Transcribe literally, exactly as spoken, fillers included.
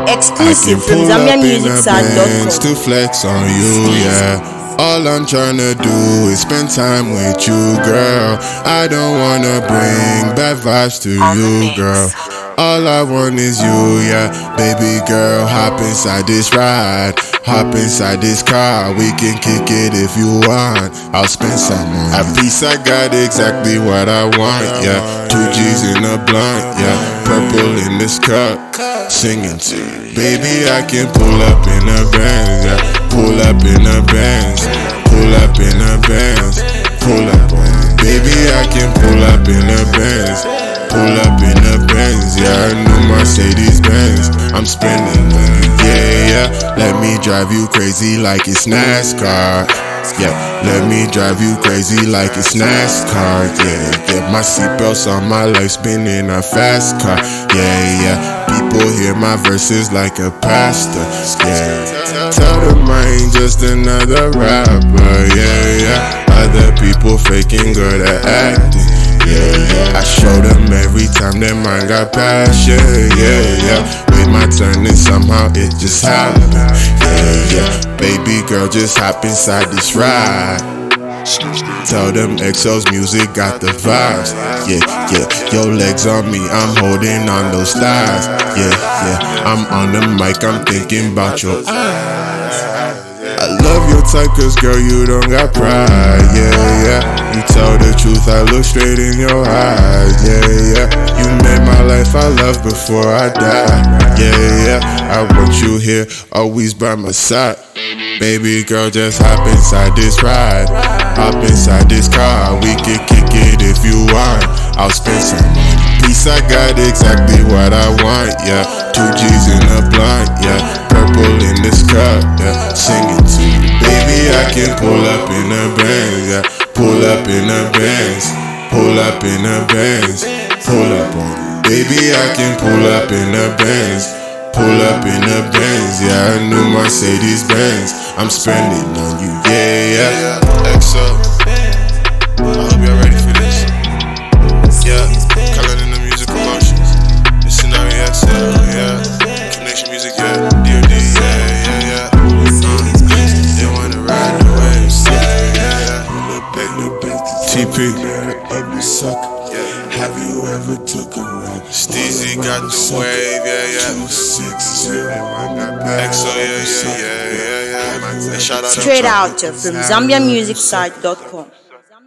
Exclusive from Zambia Music Side dot com. To flex on you, yeah. All I'm tryna do is spend time with you, girl. I don't wanna bring bad vibes to you, girl. All I want is you, yeah. Baby girl, hop inside this ride. Hop inside this car, we can kick it if you want. I'll spend some on at least I got exactly what I want, yeah. Two G's in a blunt, yeah. Purple in this cup, singing to you. Baby, I can pull up in a Benz, yeah. Pull up in a Benz, pull up in a Benz, pull up. Baby, I can pull up in a Benz, pull up in a Benz, yeah. I know Mercedes Benz, I'm spending money, yeah, yeah. Let me drive you crazy like it's NASCAR, yeah. Let me drive you crazy like it's NASCAR, yeah. Get my seatbelts on my legs, spinning a fast car, yeah, yeah. People hear my verses like a pastor, yeah. Tell them I ain't just another rapper, yeah, yeah. Other people faking good at acting, yeah, yeah. I show them every time that mine got passion, yeah, yeah. Wait my turn and somehow it just happened, yeah, yeah. Baby girl, just hop inside this ride. Tell them X O's music got the vibes, yeah, yeah. Your legs on me, I'm holding on those thighs, yeah, yeah. I'm on the mic, I'm thinking about your eyes. I love your type cause girl you don't got pride, yeah, yeah. You tell the truth, I look straight in your eyes, yeah, yeah. You made my life I love before I die, yeah, yeah. I want you here, always by my side. Baby girl, just hop inside this ride. Hop inside this car, we can kick it if you want. I'll spend some peace, I got exactly what I want, yeah. Two G's in a blunt, yeah. Purple in this cup, yeah. Singing to you. Baby, I can pull up in a Benz, yeah. Pull up in a Benz, pull up in a Benz, pull up on you. Baby, I can pull up in a Benz, pull up in a Benz, yeah. I knew Mercedes Benz, I'm spending on you, yeah, yeah. X O, I hope y'all ready for this. Yeah, Color in the Music Promotions. It's Scenario X L, yeah. Connection Music, yeah. D O D, yeah, yeah, yeah. Uh, they wanna ride the waves, yeah, yeah, yeah. T P, have you ever took a ride? Steezy got the wave, yeah, yeah. X O, yeah, yeah, yeah, yeah, yeah. Shout out Straight out from Zambia Music Side dot com.